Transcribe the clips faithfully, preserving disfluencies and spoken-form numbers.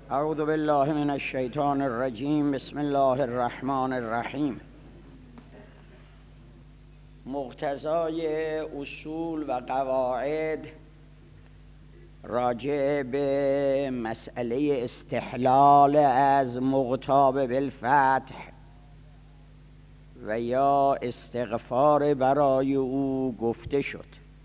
اعوذ بالله من الشیطان الرجیم. بسم الله الرحمن الرحیم. مقتضای اصول و قواعد راجع به مسئله استحلال از مغتاب بالفتح و یا استغفار برای او گفته شد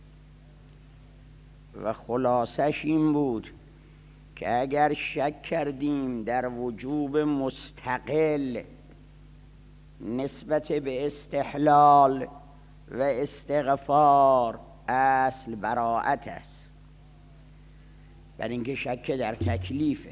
و خلاصش این بود که اگر شک کردیم در وجوب مستقل نسبت به استحلال و استغفار، اصل براءت است، بر اینکه شک در تکلیفه.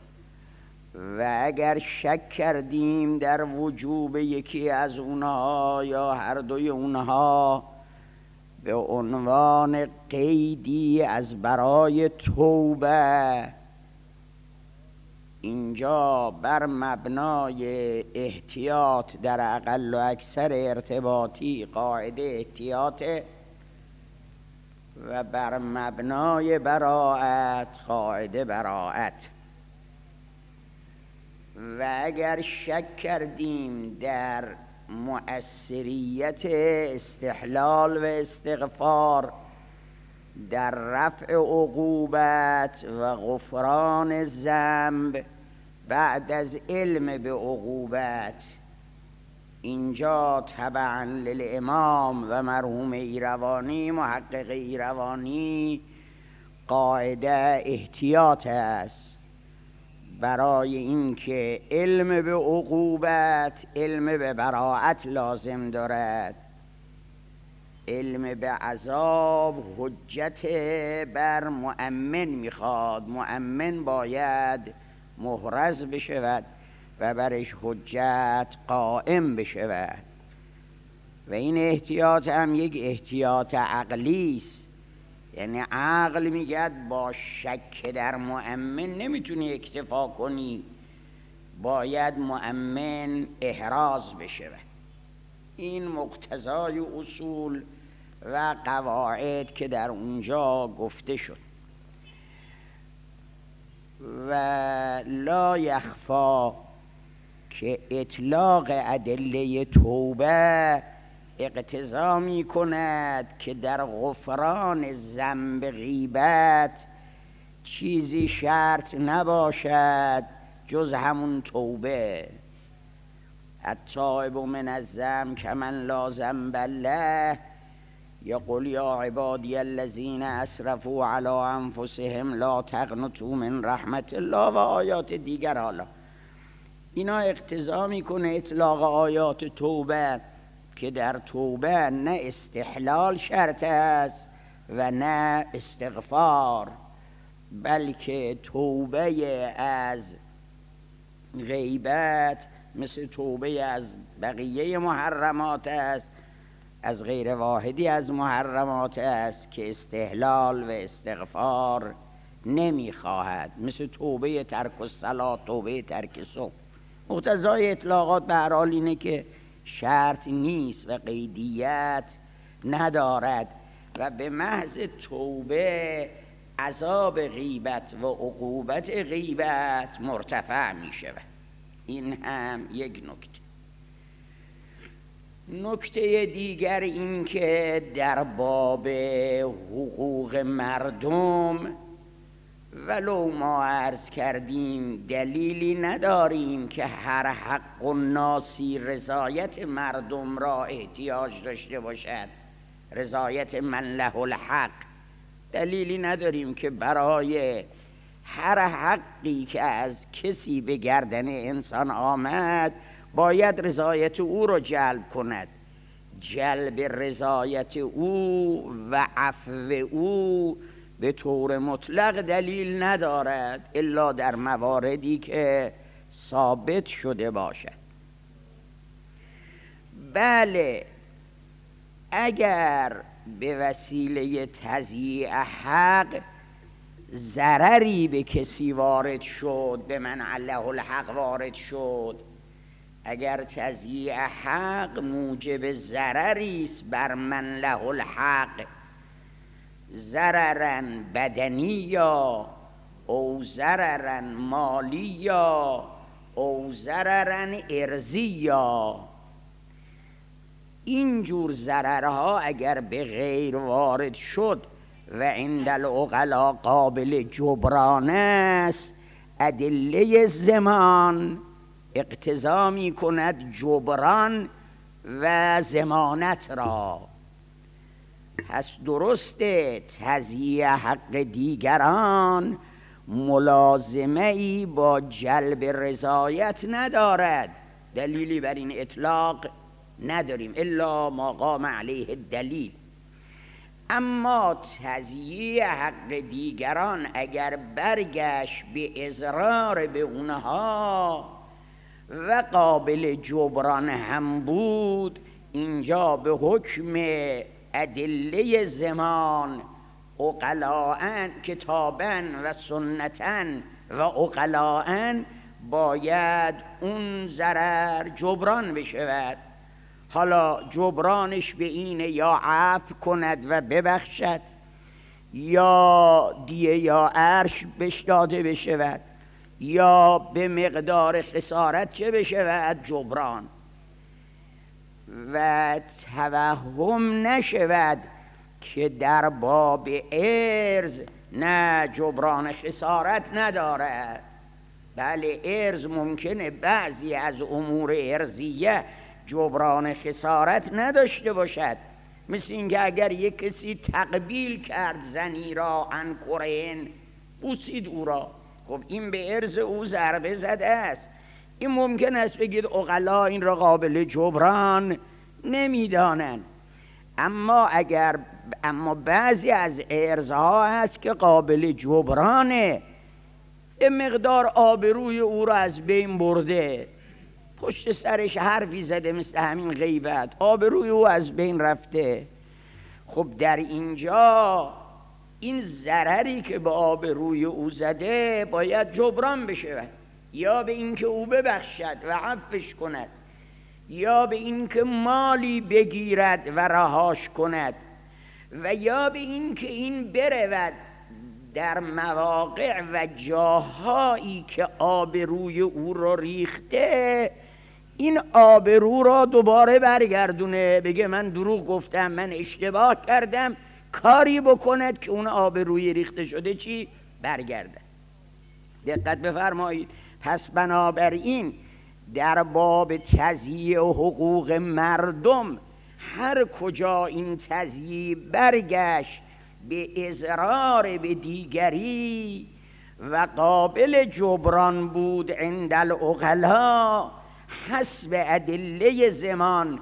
و اگر شک کردیم در وجوب یکی از اونها یا هر دوی اونها به عنوان قیدی از برای توبه، اینجا بر مبنای احتیاط در اقل و اکثر ارتباطی قاعده احتیاط و بر مبنای براءت قاعده براءت. و اگر شک کردیم در مؤثریت استحلال و استغفار در رفع عقوبت و غفران ذنب بعد از علم به عقوبت، اینجا تبعا للامام و مرحوم ایروانی محقق ایروانی قاعده احتیاط است برای اینکه علم به عقوبت علم به براءت لازم دارد. علم به عذاب حجت بر مؤمن میخواد، مؤمن باید محرز بشود و برش حجت قائم بشود. و این احتیاط هم یک احتیاط عقلی است، یعنی عقل میگه با شک در مؤمن نمیتونی اکتفا کنی، باید مؤمن احراز بشود. این مقتضای اصول و قواعد که در اونجا گفته شد. و لا یخفا که اطلاق ادله توبه اقتضا می کند که در غفران ذنب غیبت چیزی شرط نباشد جز همون توبه. التائب من الذنب کمن لا ذنب له، یقول یا عبادی الذین اسرفوا علی انفسهم لا تقنطوا من رحمت الله و آیات دیگر. حالا اینا اقتضا میکنه اطلاق آیات توبه که در توبه نه استحلال شرط است و نه استغفار، بلکه توبه از غیبت مثل توبه از بقیه محرمات است، از غیر واحدی از محرمات است که استحلال و استغفار نمیخواهد، مثل توبه ترک الصلاة، توبه ترک صبح. مقتضای اطلاقات به هر حال اینه که شرط نیست و قیدیت ندارد و به محض توبه عذاب غیبت و عقوبت غیبت مرتفع می شود. این هم یک نکته. نکته دیگر این که در باب حقوق مردم ولو ما عرض کردیم دلیلی نداریم که هر حق و ناسی رضایت مردم را احتیاج داشته باشد، رضایت من له الحق. دلیلی نداریم که برای هر حقی که از کسی به گردن انسان آمد باید رضایت او را جلب کند. جلب رضایت او و عفو او به طور مطلق دلیل ندارد الا در مواردی که ثابت شده باشد. بله، اگر به وسیله تضییع حق ضرری به کسی وارد شد، به من عله الحق وارد شد، اگر تضییع حق موجب ضرری است بر من له الحق، ضررا بدنی یا او ضررا مالیا او ضررا ارضیا. اینجور ضررها اگر به غیر وارد شد و عند العقلا قابل جبران است، ادله زمان اقتضا می کند جبران و ضمانت را. پس درسته تضییع حق دیگران ملازمه ای با جلب رضایت ندارد، دلیلی بر این اطلاق نداریم الا ما قام علیه الدلیل. اما تضییع حق دیگران اگر برگشت به اضرار به اونها و قابل جبران هم بود، اینجا به حکم ادله زمان عقلاء کتابا و سنتا و عقلاء باید اون ضرر جبران بشود. حالا جبرانش به اینه یا عفو کند و ببخشد، یا دیه یا عرش بش داده بشود، یا به مقدار خسارت چه بشود جبران. و توهم نشود که در باب ارز نه جبران خسارت نداره. بله ارز ممکنه بعضی از امور ارزیه جبران خسارت نداشته باشد، مثل اینکه اگر یک کسی تقبیل کرد زنی را انکرین بوسید او را، خب این به ارز او ضربه زده است. این ممکن است بگید عقلا این را قابل جبران نمیدانند. اما اگر اما بعضی از ارزها هست که قابل جبرانه، به مقدار آبروی او را از بین برده، پشت سرش حرفی زده مثل همین غیبت، آبروی او از بین رفته، خب در اینجا این ضرری که به آبروی او زده باید جبران بشه، یا به اینکه او ببخشد و عفوش کند، یا به اینکه مالی بگیرد و رهاش کند، و یا به اینکه این برود در مواقع و جاهایی که آبروی او رو ریخته، این آبرو را دوباره برگردونه، بگه من دروغ گفتم، من اشتباه کردم، کاری بکند که اون آبروی ریخته شده چی برگرده. دقت بفرمایید. پس بنابراین در باب تضییع حقوق مردم هر کجا این تضییع برگشت به اضرار به دیگری و قابل جبران بود عند العقلا حسب ادله زمان،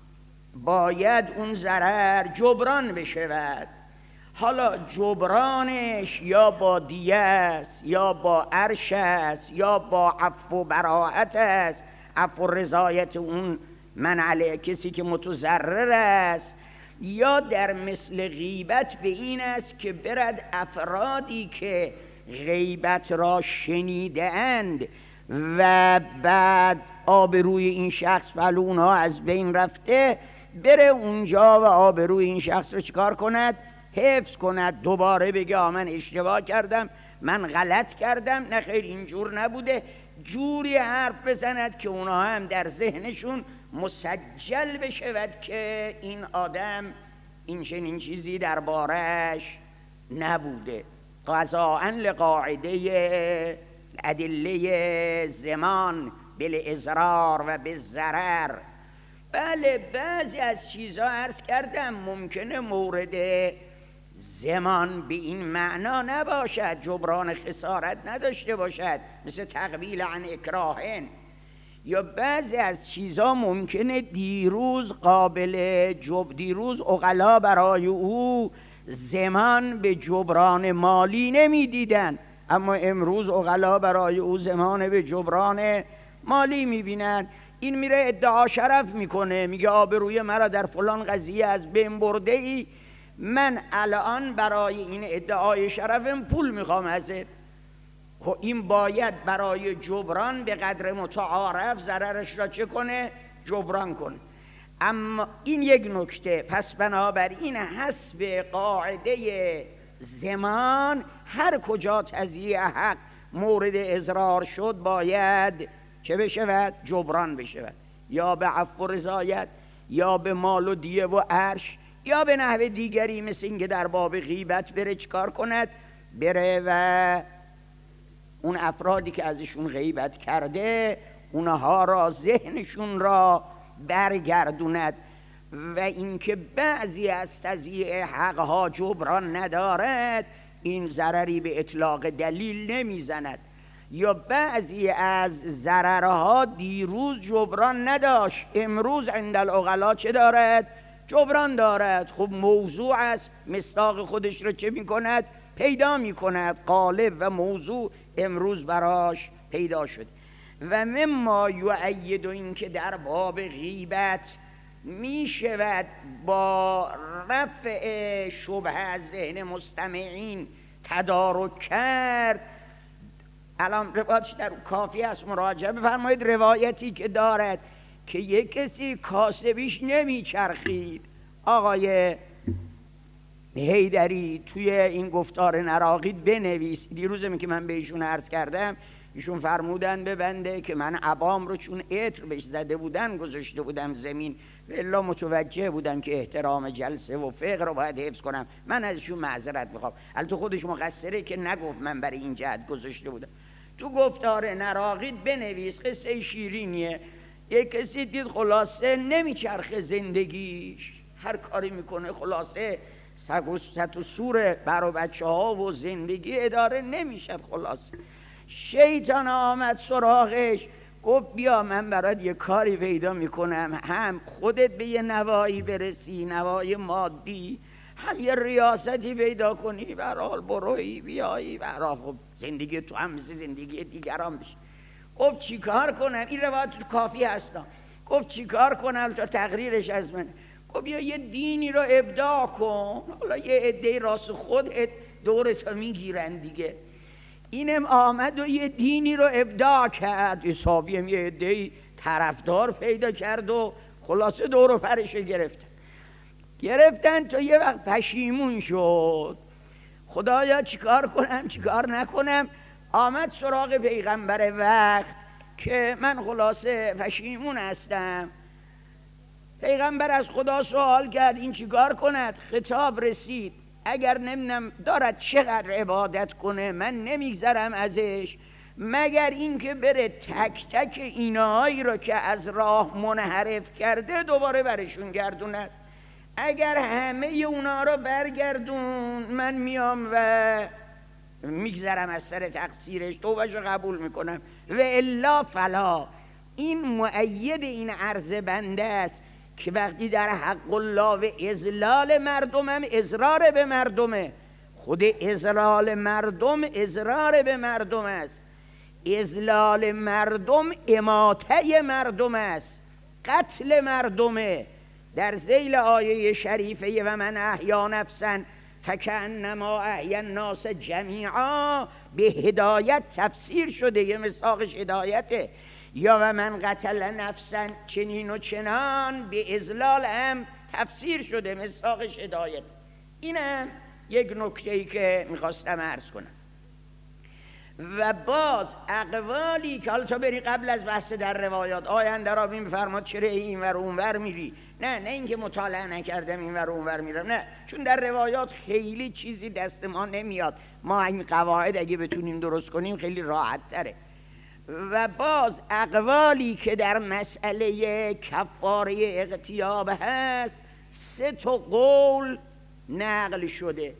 باید اون ضرر جبران بشود. حالا جبرانش یا با دیه است، یا با عرش است، یا با عفو و براءت است، عفو و رضایت اون من علیه کسی که متضرر است، یا در مثل غیبت به این است که برد افرادی که غیبت را شنیده اند و بعد آبروی این شخص فلونها از بین رفته، بره اونجا و آبروی این شخص رو چیکار کند؟ حفظ کند. دوباره بگه من اشتباه کردم، من غلط کردم، نه خیر اینجور نبوده، جوری حرف بزند که اونها هم در ذهنشون مسجل بشود که این آدم این چنین چیزی دربارش نبوده. قضاء لقاعده ادله زمان بالاضرار و بالضرر. بله بعضی از چیزها عرض کردم ممکنه مورد زمان به این معنا نباشد، جبران خسارت نداشته باشد، مثل تقبیل عن اکراهن، یا بعضی از چیزها ممکنه دیروز قابل جب دیروز عقلا برای او زمان به جبران مالی نمیدیدن، اما امروز عقلا برای او زمان به جبران مالی میبینن. این میره ادعا شرف میکنه، میگه آبروی مرا در فلان قضیه از بین برده ای، من الان برای این ادعای شرفم پول میخوام ازت. خب این باید برای جبران به قدر متعارف ضررش را چه کنه؟ جبران کنه. اما این یک نکته. پس بنابراین حسب قاعده زمان هر کجا تضییع حق مورد اضرار شد باید چه بشود؟ جبران بشود، یا به عفو و رضایت، یا به مال و دیه و عرش، یا به نحو دیگری، مثل اینکه در باب غیبت بره چکار کند؟ بره و اون افرادی که ازشون غیبت کرده اونها را ذهنشون را برگردوند. و اینکه بعضی از تضییع حقها جبران ندارد، این ضرری به اطلاق دلیل نمیزند. یا بعضی از ضررها دیروز جبران نداشت، امروز عند العقلا چه دارد؟ جبران دارد. خب موضوع است، مصداق خودش رو چه میکند؟ پیدا میکند. قالب و موضوع امروز براش پیدا شد. و مما یؤید، این که در باب غیبت می شود با رفع شبهه از ذهن مستمعین تدارک کرد. الان روایتش در کافی است، مراجعه بفرمایید. روایتی که دارد که یک کسی کاسبیش نمی چرخید. آقای حیدری توی این گفتار نراقید بنویس. دیروزم که من به ایشون عرض کردم، ایشون فرمودن به بنده که من عبام رو چون عطر بهش زده بودن گذاشته بودم زمین، الا متوجه بودم که احترام جلسه و فقه رو باید حفظ کنم. من ازشون معذرت میخوام. البته خودش مقصره که نگفت من برای این جهت گذاشته بودم. تو گفتار نراقید بنویس. قصه شیرینیه. یک کسی دید خلاصه نمیچرخه زندگیش، هر کاری میکنه خلاصه سگ و ست و سور بر و بچه ها و زندگی اداره نمیشد. خلاصه شیطان آمد سراغش، گفت بیا من برات یه کاری پیدا میکنم، هم خودت به یه نوایی برسی، نوای مادی، هم یه ریاستی پیدا کنی، برحال بروی بیایی، برحال خب زندگی تو هم مثل زندگی دیگران بشه. گفت چی کار کنم؟ این روایت تو کافی هستم. گفت چی کار کنم تا تقریرش از من؟ گفت بیا یه دینی رو ابداع کن، حالا یه عده راست خودت دورتا میگیرن دیگه. اینم آمد و یه دینی رو ابداع کرد، حسابی هم یه عده طرفدار پیدا کرد و خلاصه دور و پرش گرفتن گرفتن تا یه وقت پشیمون شد. خدایا چیکار کنم چیکار نکنم؟ آمد سراغ پیغمبر وقت که من خلاصه پشیمون هستم. پیغمبر از خدا سوال کرد این چیکار کند؟ خطاب رسید اگر نمیدونم دارد چقدر عبادت کنه من نمیگذرم ازش، مگر اینکه بره تک تک اینایی رو که از راه منحرف کرده دوباره برشون گردوند. اگر همه اونا رو برگردون من میام و میگذرم از سر تقصیرش، توبهشو قبول میکنم، و الا فلا. این مؤید این عرض بنده است که وقتی در حق الله و اذلال مردم هم اضرار به مردمه. خود اذلال مردم اضرار به مردم است، اذلال مردم اماته مردم است، قتل مردمه. در ذیل آیه شریفه و من احیا نفسا فکأنما احیا الناس جمیعا به هدایت تفسیر شده، یه مساقش هدایته. یا و من قتل نفسا چنین و چنان به اذلال هم تفسیر شده، مساقش هدایت. اینم یک نکته‌ای که میخواستم عرض کنم. و باز اقوالی که حالا تا بری قبل از بحث در روایات آینده را بیم فرماد چرا این ور اون ور میری؟ نه نه اینکه مطالعه نکردم این ور اون ور میرم، نه، چون در روایات خیلی چیزی دست ما نمیاد. ما این قواعد اگه بتونیم درست کنیم خیلی راحت تره. و باز اقوالی که در مسئله کفاره اغتیاب هست سه تا قول نقل شده.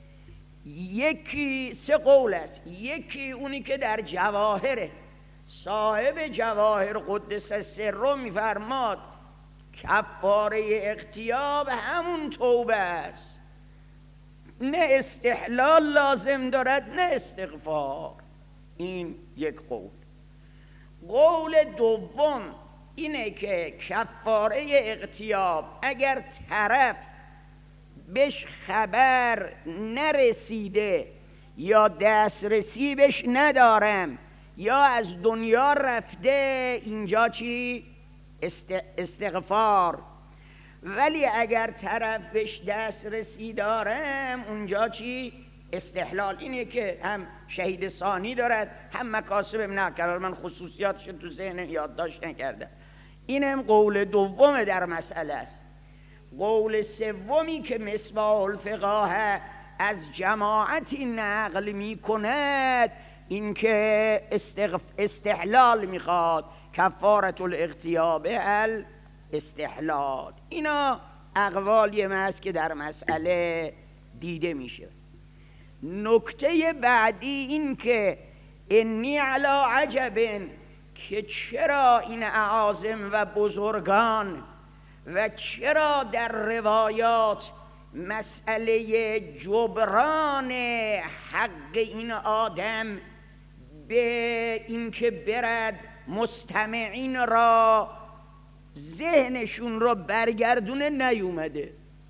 یکی سه قول است. یکی اونی که در جواهره، صاحب جواهر قدس سره میفرماد کفاره اغتیاب همون توبه است، نه استحلال لازم دارد نه استغفار. این یک قول. قول دوم اینه که کفاره اغتیاب اگر طرف بهش خبر نرسیده یا دسترسی بهش ندارم یا از دنیا رفته، اینجا چی؟ استغفار. ولی اگر طرف بهش دسترسی دارم اونجا چی؟ استحلال اینه که هم شهید ثانی دارد هم مکاسب ابن عکر. من خصوصیاتش تو ذهن یادداشت نکردم. اینم قول دوم در مسئله است. قول سومی که مصباح الفقاهه از جماعتی نقل می کند این که استغف... استحلال میخواد، کفارت الاغتیاب الاستحلال. اینا اقوالی است که در مسئله دیده میشه. نکته بعدی این که انی علی عجب، که چرا این اعاظم و بزرگان و چرا در روایات مسئله جبران حق این آدم به اینکه برد مستمعین را ذهنشون رو برگردونه نیومده.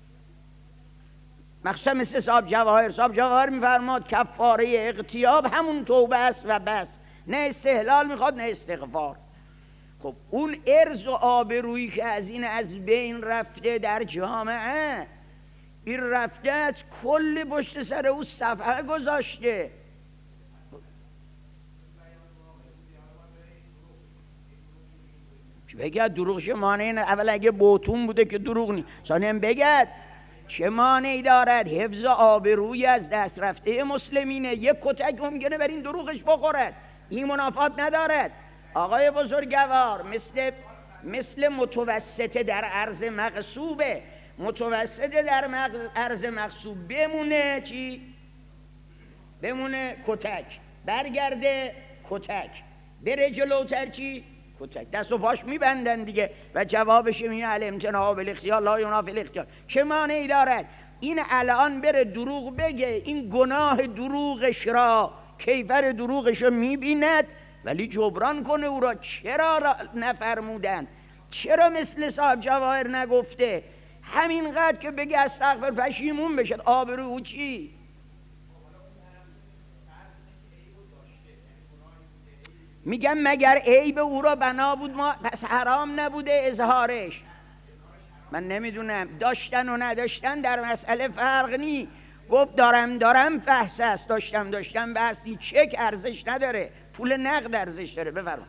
مخصوصا مثل صاحب جواهر. صاحب جواهر میفرماد کفاره اغتیاب همون توبه است و بس، نه استحلال میخواد نه استغفار. خب اون عرض و آبرویی که از این از بین رفته در جامعه، این رفته از کل پشت سر او صفحه گذاشته. بگد دروغش مانعی نه. اول اگه بوتون بوده که دروغ نی، ثانیا بگد چه مانعی دارد؟ حفظ آبروی از دست رفته مسلمینه. یک کتک ممکنه بر این دروغش بخورد، این منافات ندارد. آقای بزرگوار، مثل مثل متوسطه در عرض مغصوبه. متوسطه در عرض مغصوب بمونه چی؟ بمونه کتک، برگرده کتک، بره جلوتر چی؟ کتک. دست و پاش میبندن دیگه. و جوابش اینه الامتناع بالاختیار لا ینافی الاختیار. چه مانعی دارد این الان بره دروغ بگه؟ این گناه دروغش را، کیفر دروغش را میبیند ولی جبران کنه او را. چرا نفرمودن؟ چرا مثل صاحب جواهر نگفته؟ همینقدر که بگه استغفر پشیمون بشد. آبرو او چی؟ میگم مگر عیب او را بنا بود ما پس حرام نبوده اظهارش؟ من نمیدونم. داشتن و نداشتن در مسئله فرق نی. گفت دارم دارم بحث است، داشتم داشتم بحث نی. چک ارزش نداره، پول نقد ارزش داره. بفرما.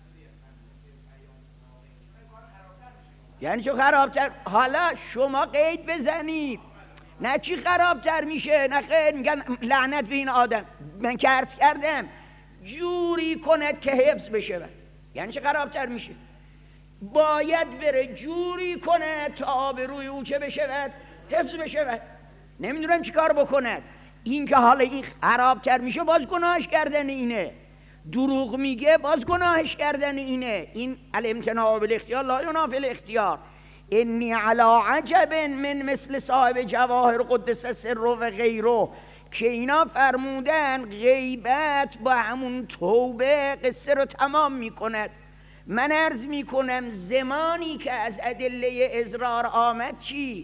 یعنی چه خرابتر؟ حالا شما قید بزنید. نه چی خرابتر میشه؟ نه خیر. میگن لعنت به این آدم. من که عرض کردم جوری کند که حفظ بشه. یعنی چه خرابتر میشه؟ باید بره جوری کند تا آبروی او چه بشه؟ حفظ بشه. نمیدونم چی کار بکند. این که حالا این خرابتر میشه باز گناهش کردن اینه. دروغ میگه باز گناهش کردن اینه. این الامتناع بالاختیار لا ینافی الاختیار. انی علی عجب من مثل صاحب جواهر قدس سره و غیره، که اینا فرمودن غیبت با همون توبه قصه رو تمام میکند. من عرض میکنم زمانی که از ادله اضرار آمد چی؟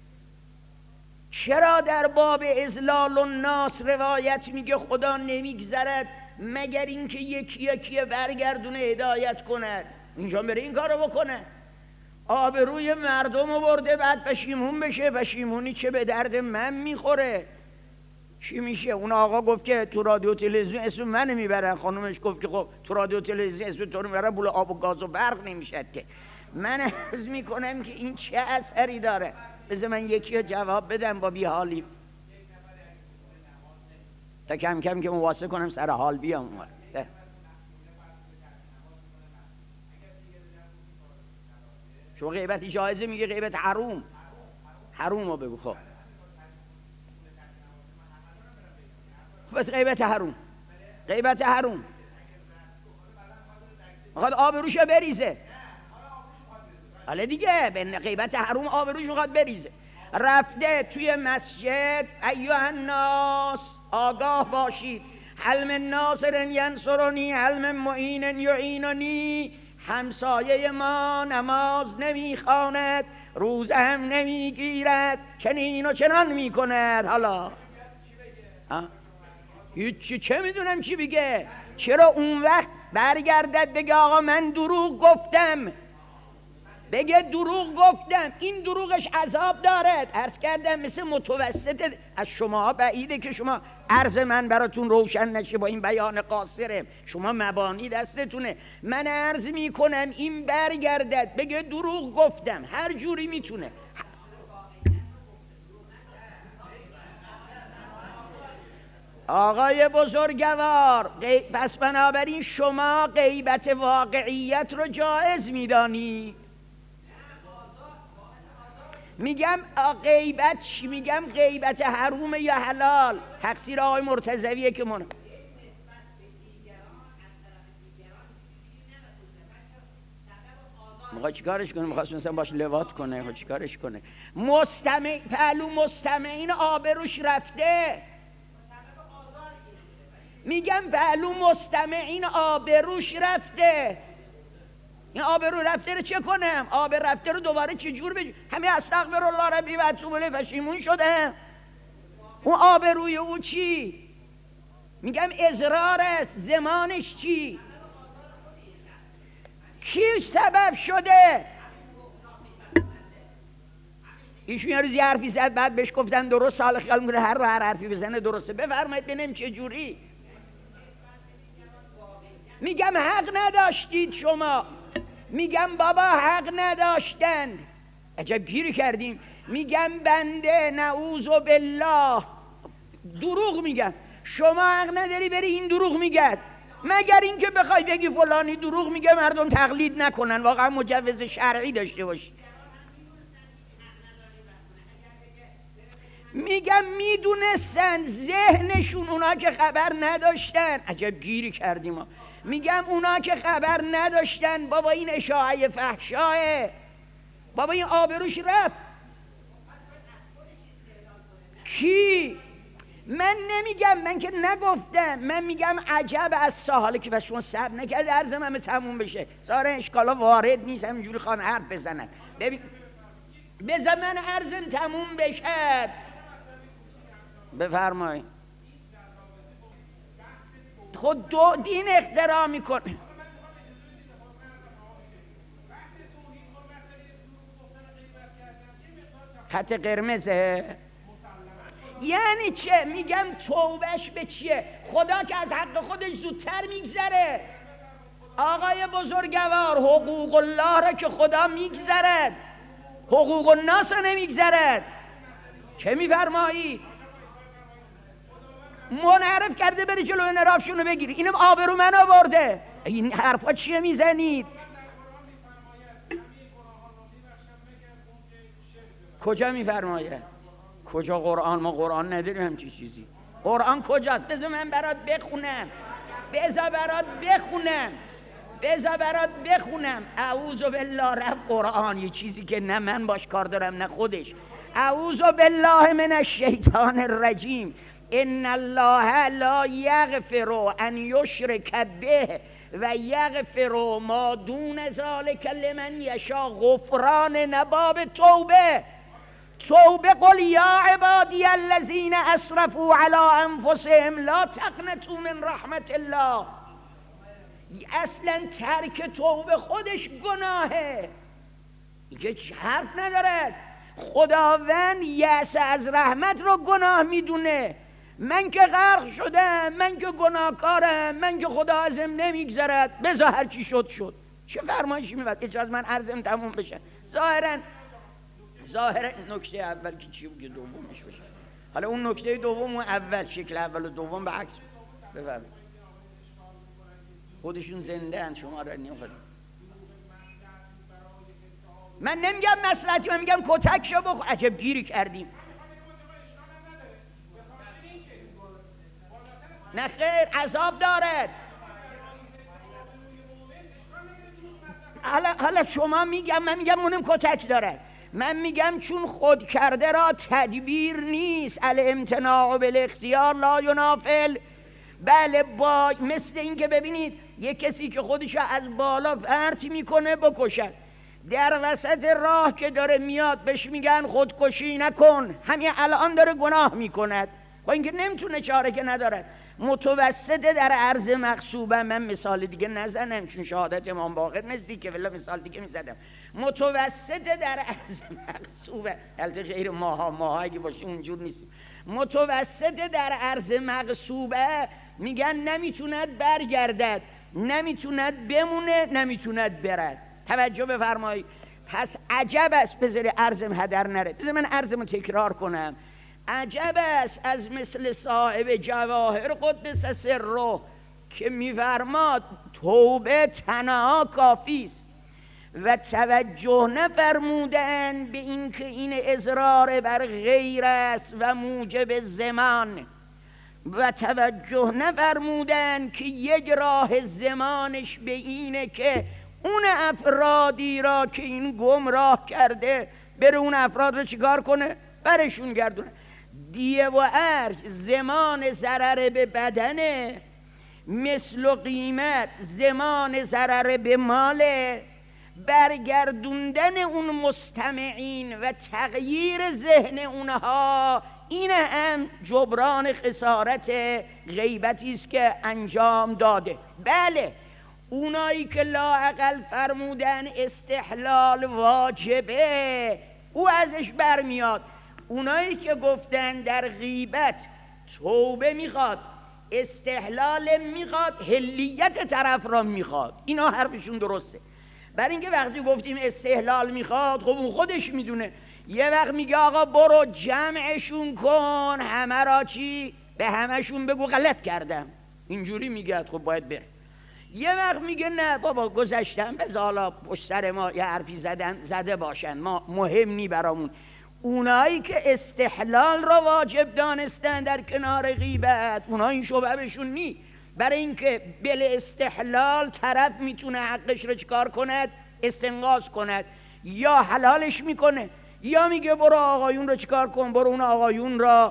چرا در باب اذلال الناس روایت میگه خدا نمیگذرد مگر اینکه یکی یکی برگردونه هدایت کند؟ اینجا بره این کارو بکنه. آبروی مردم رو برده بعد پشیمون بشه. پشیمونی چه به درد من میخوره؟ چی میشه؟ اون آقا گفت که تو رادیو تلویزیون اسم من میبرن. خانومش گفت که خب تو رادیو تلویزیون اسم تو رو میبرن، بوله آب و گاز و برق نمیشد که. من عرض میکنم که این چه اثری داره؟ بذار من یکی رو جواب بدم با بیحالی تا کم کم که مواسه کنم سر حال بیام. شو غیبتی جایزه میگه غیبت حروم. حروم رو بگو. خب بس غیبت حروم. غیبت حروم میخواد آبروشو بریزه. حالا دیگه به غیبت حروم آبروش میخواد بریزه. رفته توی مسجد ایها الناس آگاه باشید، هل من ناصر ینصرنی هل من معین یعیننی. همسایه ما نماز نمیخواند، روزه هم نمیگیرد، چنین و چنان میکند. حالا هیچی چه میدونم چی بگه. چرا اون وقت برگردد بگه آقا من دروغ گفتم؟ بگه دروغ گفتم. این دروغش عذاب دارد. عرض کردم مثل متوسط از شما بعیده که شما عرض من براتون روشن نشه با این بیان قاصره. شما مبانی دستتونه. من عرض میکنم این برگردد بگه دروغ گفتم. هر جوری میتونه. آقای بزرگوار، پس بنابراین شما غیبت واقعیت رو جایز میدانی؟ میگم غیبت چی؟ میگم غیبت حرومه یا حلال؟ تقصیر آقای مرتضویه که من میخواد چیکارش کنه؟ میخواست مثلا باش لواط کنه؟ میخواد چیکارش کنه؟ مستمع پهلو مستمعین آبروش رفته. میگم پهلو مستمعین آبروش رفته. این آبرو رفته رو چه کنم؟ آب رفته رو دوباره چجور بج... همه استغفر الله ربی و اتوب الیه پشیمون شده. اون آبروی او چی؟ میگم ازرار است. زمانش چی؟ کی سبب شده؟ ایشون یه روز یه حرفی زد بعد بهش گفتن درست، حالا خیال میکنه هر رو هر حرفی بزنه درسته. بفرمایید ببینم چه جوری. میگم حق نداشتید شما. میگم بابا حق نداشتند. عجب گیری کردیم. میگم بنده نعوذ بالله دروغ میگم. شما حق نداری بری این دروغ میگد. مگر اینکه بخوای بگی فلانی دروغ میگه مردم تقلید نکنن، واقعا مجوز شرعی داشته باشی. میگم میدونستن، ذهنشون اونا که خبر نداشتن. عجب گیری کردیم ما. میگم اونا که خبر نداشتن بابا این اشاعه فحشاه، بابا این آبروش رفت. کی؟ من نمیگم، من که نگفتم، من میگم عجب از ساحاله که بس شما صبر نکرد عرضم همه تموم بشه. ساره اشکالا وارد نیست، همینجوری خواهن حرف بزنن. ببین بزن من عرضم تموم بشه. بفرمایید. خود دو دین اختراع میکنه. خط قرمزه یعنی چه؟ میگم توبهش به چیه؟ خدا که از حق خودش زودتر میگذره. آقای بزرگوار حقوق الله را که خدا میگذرد، حقوق الناس را نمیگذرد. چه میفرمایی؟ منعرف کرده بری جلو انحرافشون رو بگیری. اینم آبرو من آورده. این حرفا چیه میزنید؟ کجا میفرماید؟ کجا قرآن؟ ما قرآن نداریم همچی چیزی. قرآن کجاست؟ بذار من برات بخونم. بذار برات بخونم. بذار برات بخونم. اعوذ بالله. رفت قرآن یه چیزی که نه من باش کار دارم نه خودش. اعوذ بالله من الشیطان الرجیم. ان الله لا یغفر ان یشرک به و یغفر ما دون ذلک لمن یشاء. غفران نباب توبه. توبه قل یا عبادی الذین اسرفوا علی انفسهم لا تقنطوا من رحمت الله. اصلا ترک توبه خودش گناهه. دیگه حرف ندارد. خداوند یأس از رحمت رو گناه میدونه. من که غرق شدم، من که گناهکارم، من که خدا ازم نمیگذرد. بذار هر چی شد شد. چه فرمایشی میاد؟ اجازه من عرضم تموم بشه. ظاهرا ظاهرا نکته اول که چی بود که دومش بشه. حالا اون نکته دوم و اول، شکل اول و دوم به عکس بفرمایید. خودشون زنده اند، شما را نمیخواد. من نمیگم مصلحتی، من میگم کتک شو بخور. عجب گیری کردیم. نه خیر، عذاب دارد. حالا حالا شما میگم، من میگم اونم کتک دارد. من میگم چون خود کرده را تدبیر نیست. الامتناع بالاختیار لا ینافل. بله، با مثل این که ببینید یه کسی که خودشو از بالا پرت میکنه بکشد، در وسط راه که داره میاد بهش میگن خودکشی نکن، همین الان داره گناه میکند با اینکه نمیتونه، چاره که نداره. متوسطه در عرض مغصوبه. من مثال دیگه نزنم چون شهادت امام باقر نزدیکه، ولی مثال دیگه میزدم. متوسطه در عرض مغصوبه، البته غیر ماها ماها اگه باشه اونجور نیستیم. متوسطه در عرض مغصوبه، میگن نمیتوند برگردد، نمیتوند بمونه، نمیتوند برد. توجه بفرمایید. پس عجب است، بذاری عرضم هدر نره. بذار من عرضمو تکرار کنم. عجب است از مثل صاحب جواهر قدس سره که میفرماد توبه تنها کافی است و توجه نفرمودن به این که این اضرار بر غیر است و موجب زمان، و توجه نفرمودن که یک راه زمانش به اینه که اون افرادی را که این گمراه کرده بره اون افراد رو چیکار کنه؟ برشون گردونه. دیه و عرش زمان ضرر به بدنه، مثل و قیمت زمان ضرر به ماله. برگردوندن اون مستمعین و تغییر ذهن اونها، این هم جبران خسارت غیبتی است که انجام داده. بله، اونایی که لااقل فرمودن استحلال واجبه، او ازش برمیاد. اونایی که گفتن در غیبت توبه میخواد، استحلال میخواد، حلیت طرف را میخواد، اینا حرفشون درسته. برای اینکه وقتی گفتیم استحلال میخواد، خب اون خودش میدونه. یه وقت میگه آقا برو جمعشون کن، همه را چی؟ به همشون بگو غلط کردم، اینجوری میگه، خب باید بره. یه وقت میگه نه بابا گذشتم، بذار حالا پشت سر ما یه حرفی زدن زده باشن، ما مهم نی برامون. اونایی که استحلال را واجب دانستن در کنار غیبت، اونها این شبهه بهشون نی. برای اینکه بل استحلال طرف میتونه حقش رو چکار کند؟ استنقاص کند، یا حلالش میکنه، یا میگه برو آقایون رو چکار کن، برو اون آقایون را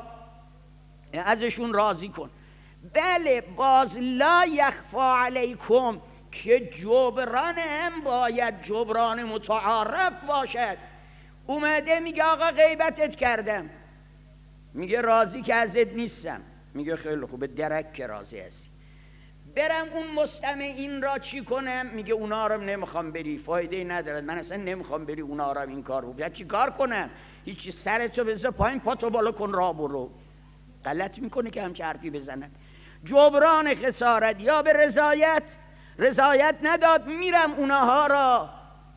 ازشون راضی کن. بله، باز لا یخفا علیکم که جبران هم باید جبران متعارف باشد. اومده میگه آقا غیبتت کردم، میگه راضی که ازت نیستم، میگه خیلی خوبه، درک که راضی هستی، برم اون مستمعین را چی کنم؟ میگه اونا رو نمیخوام بری، فایده ندارد، من اصلا نمیخوام بری اونا رو این کار رو. باید چی کار کنم؟ هیچی، سرتو بذار پایین، پاتو بالا کن، راه برو. غلط میکنه که همچه حرفی بزنن. جبران خسارت یا به رضایت، رضایت نداد، میرم اونها را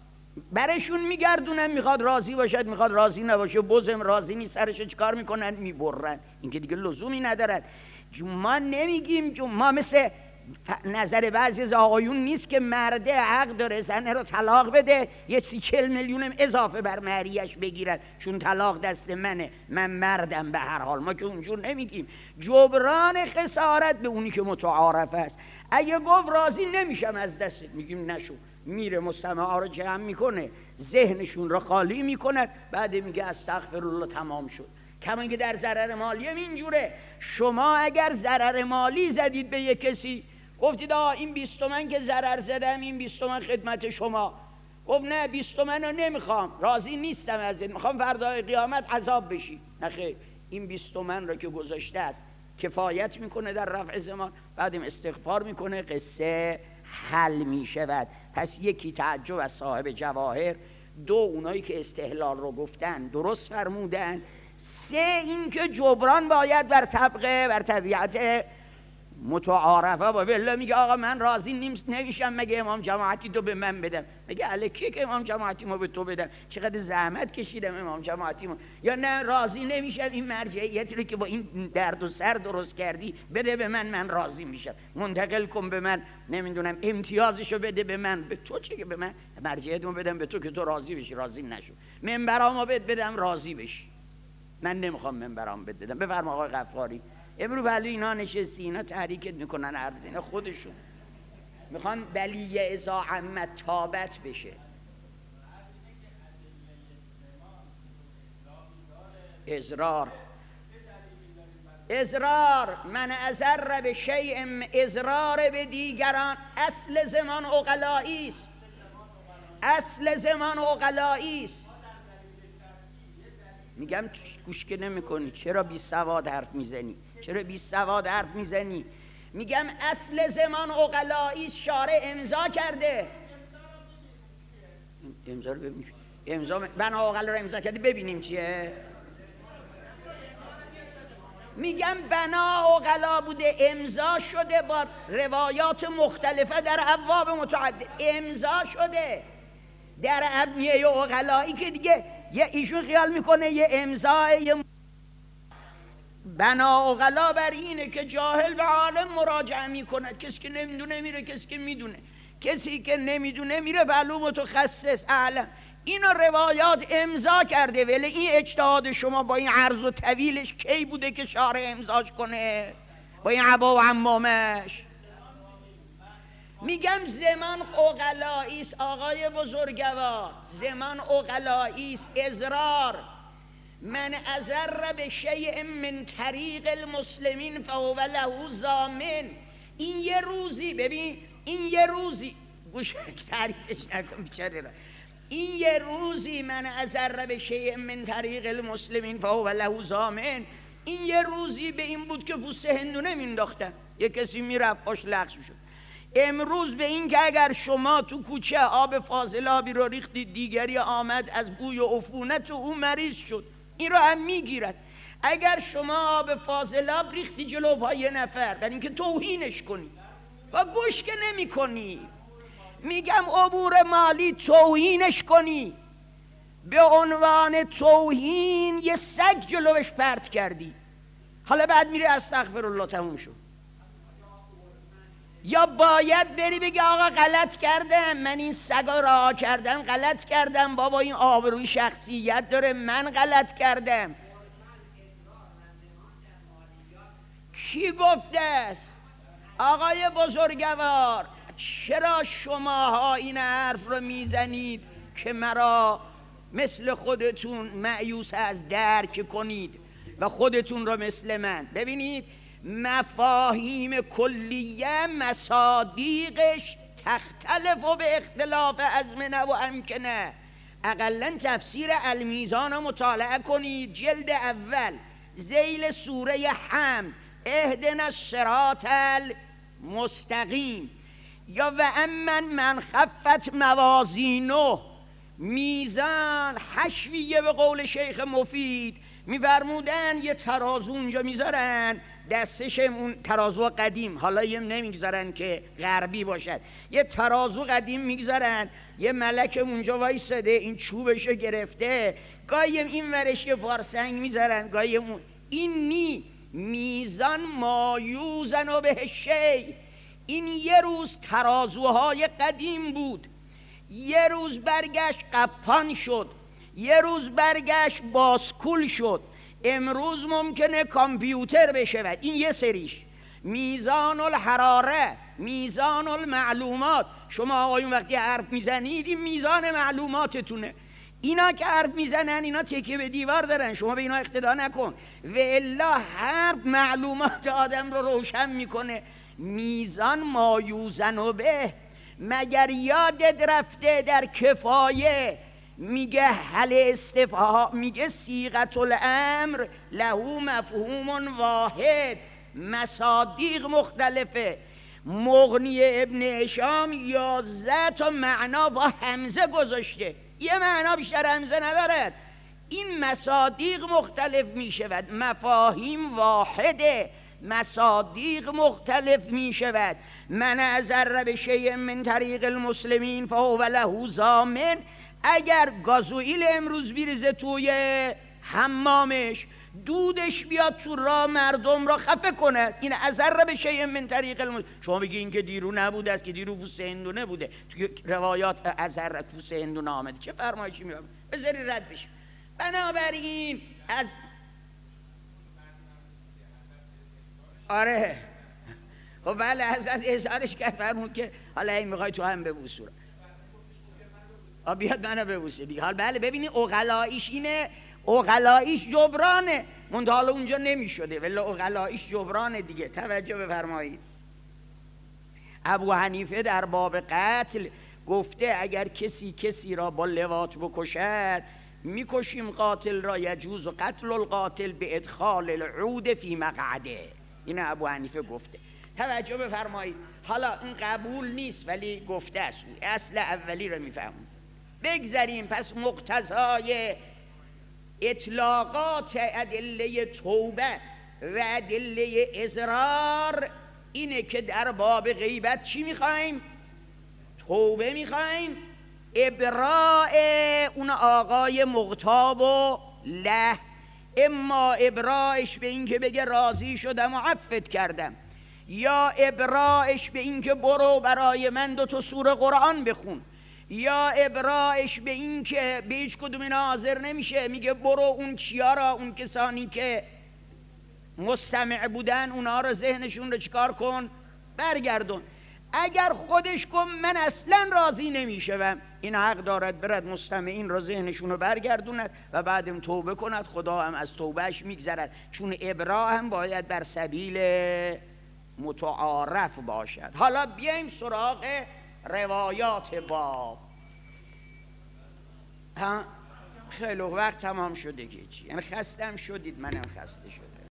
برشون میگردونم، میخواد راضی باشد، میخواد راضی نباشه، بزم راضی نیست، سرشو چکار میکنن؟ میبرن. این که دیگه لزومی ندارد. ما نمیگیم، ما مثل نظر بعضی از آقایون نیست که مرده حق داره زنه رو طلاق بده، یه سی چل میلیونم اضافه بر مهریش بگیرد چون طلاق دست منه، من مردم. به هر حال ما که اونجور نمیگیم. جبران خسارت به اونی که متعارف است. اگه گفت راضی نمیشم از دستت، میگیم نشو، میره مستمعا رو جمع میکنه، ذهنشون رو خالی میکنه، بعد میگه استغفرالله، تمام شد. کما که در ضرر مالی هم اینجوره. شما اگر ضرر مالی زدید به یک کسی، گفتید آه این بیست تومن که ضرر زدم، این بیست تومن خدمت شما. گفت نه بیست تومن رو نمیخوام، راضی نیستم ازت، میخوام فردای قیامت عذاب بشی. نخیر، این بیست تومن رو که گذاشته است کفایت میکنه در رفع زمان، بعدم استغفار میکنه، قصه حل میشود. پس یکی تعجب از صاحب جواهر، دو اونایی که استحلال رو گفتن درست فرمودن، سه این که جبران باید بر طبقه بر طبیعت متعارفه با والله. میگه آقا من راضی نمیشم، مگه امام جماعتی تو به من بدم؟ میگه الکی که امام جماعتی ما به تو بدم، چقدر زحمت کشیدم امام جماعتی ما. یا نه راضی نمیشم، این مرجعیتی رو که با این درد و سر درست کردی بده به من، من راضی میشم، منتقل کن به من، نمیدونم امتیازشو بده به من. به تو چه که به من مرجعیتمو بدم به تو که تو راضی بشی؟ راضی نشو. منبرامو بد بدم راضی بشی، من نمیخوام منبرام بد بدم. بفرما آقای غفاری. امرو ولی اینا نشستی، اینا تحریکت میکنن، عرض اینا خودشون میخوان بلیه ازا عمت تابت بشه. ازرار ازرار من ازر به شیء، ازرار به دیگران اصل زمان عقلایی است، اصل زمان عقلایی است. میگم گوش که نمی کنی، چرا بی سواد حرف میزنی؟ چرا بی سواد حرف میزنی؟ میگم اصل زمان عقلایی شارع امضا کرده. امضا رو ببینیم، امضا بنا عقلا رو امضا کرده، ببینیم چیه. میگم بنا عقلا بوده، امضا شده با روایات مختلفه در ابواب متعدد، امضا شده در ابنیه عقلایی که دیگه یه ایشون خیال میکنه یه امضای یه بنا عقلا بر اینه که جاهل به عالم مراجعه میکنه، کسی که نمیدونه میره، کسی که میدونه، کسی که نمیدونه میره به علوم متخصص اعلم. اینا روایات امضا کرده، ولی این اجتهاد شما با این عرض و طویلش کی بوده که شارع امضاش کنه با این عبا و عمامش؟ میگم زمان عقلایی است آقای بزرگوار، زمان عقلایی است. ازرار من ازر به شیء من طریق المسلمین فهو له ضامن. این یه روزی، ببین این یه روزی، گوش تعریفش نکن بیچاره را، این یه روزی من ازر به شیء من طریق المسلمین فهو له ضامن، این یه روزی به این بود که پوست هندونه مینداختن، یه کسی میرفت پاش لغز شد. امروز به این که اگر شما تو کوچه آب فاضلابی رو ریختید، دیگری آمد از بوی و عفونت او مریض شد، این رو هم میگیرد. اگر شما آب فاضلاب ریختی جلو پای یه نفر برای اینکه توهینش کنی و گوش که نمی کنی، میگم عبور مالی توهینش کنی، به عنوان توهین یه سگ جلوش پرت کردی، حالا بعد میری استغفرالله تموم شد. یا باید بری بگی آقا غلط کردم، من این سگا رها کردم، غلط کردم بابا، این آبروی شخصیت داره، من غلط کردم. کی گفته است؟ آقای بزرگوار، چرا شماها این حرف رو میزنید که مرا مثل خودتون مایوس از درک کنید و خودتون رو مثل من؟ ببینید مفاهیم کلیه مصادیقش تختلف و به اختلاف ازمنه و امکنه. اقلا تفسیر الميزان رو مطالعه کنید، جلد اول ذیل سوره حمد، اهدنا الصراط المستقیم، یا و امن من خفت موازینه، میزان حشویه به قول شیخ مفید میفرمودن یه ترازو اونجا میذارن، دستش اون ترازو قدیم، حالا یه نمیگذارن که غربی باشد، یه ترازو قدیم میگذارن، یه ملک اونجا وایساده این چوبشو گرفته، گاهی این ورش یه پارسنگ میذارن، گاهی اون. این نی میزان مایوزن و به شی. این یه روز ترازوهای قدیم بود، یه روز برگشت قپان شد، یه روز برگشت باسکول شد، امروز ممکنه کامپیوتر بشه. این یه سریش میزان الحراره، میزان المعلومات. شما آقایون وقتی حرف میزنید این میزان معلوماتتونه. اینا که حرف میزنن اینا تکیه به دیوار دارن، شما به اینا اقتدا نکن، و الا حرف معلومات آدم رو روشن میکنه. میزان مایوزن و به، مگر یادت رفته در کفایه میگه حل استفهام، میگه صیغه الامر له مفهوم واحد، مصادیق مختلفه. مغنی ابن هشام یازده تا معنا با همزه گذاشته، یه معنا بیشتر همزه ندارد. این مصادیق مختلف میشود، مفاهیم واحده، مصادیق مختلف میشود. من ازر به شیء من طریق المسلمین فهو له ضامن. اگر گازوئیل امروز بیریزه توی حمامش، دودش بیاد تو راه مردم را خفه کنه، این ازر به شیء من طریق المسلمین. شما بگی این که دیرو نبوده است، که دیرو پوست هندونه بوده، توی روایات ازر پوست هندونه آمده، چه فرمایشی میاد؟ بذاری رد بشه. بنابراین از آره خب بله حضرت اظهارش کرد، فرمود که حالا این میخوای تو هم ببوس را آ بیاد منو ببوسه دیگه. حالا بله ببینید عقلاییش اینه، عقلاییش جبرانه، منتها حالا اونجا نمیشده، ولی عقلاییش جبرانه دیگه. توجه بفرمایید، ابو حنیفه در باب قتل گفته اگر کسی کسی را با لواط بکشد میکشیم قاتل را، یجوز و قتل القاتل به ادخال العود فی مقعده. این ابو حنیفه گفته. توجه بفرمایید. حالا این قبول نیست ولی گفته است، اصل اولی رو میفهمون. بگذاریم. پس مقتضای اطلاقات ادله توبه و ادله اضرار اینه که در باب غیبت چی میخوایم؟ توبه میخوایم، ابراء اون آقای مغتاب و له، اما ابراءش به این که بگه راضی شدم و عفت کردم، یا ابراءش به این که برو برای من دو تا سوره قرآن بخون، یا ابراءش به این که به هیچ کدوم اینا حاضر نمیشه، میگه برو اون چیا را، اون کسانی که مستمع بودن اونا رو ذهنشون رو چیکار کن؟ برگردون. اگر خودش کن من اصلا راضی نمیشم، این حق دارد برد مستمعین رو ذهنشون رو برگردوند و بعدم توبه کند، خدا هم از توبهش میگذرد، چون ابراء هم باید بر سبیل متعارف باشد. حالا بیایم سراغ روایات باب. ها خیلی وقت تمام شده که چی؟ یعنی خستم شدید، منم خسته شدم.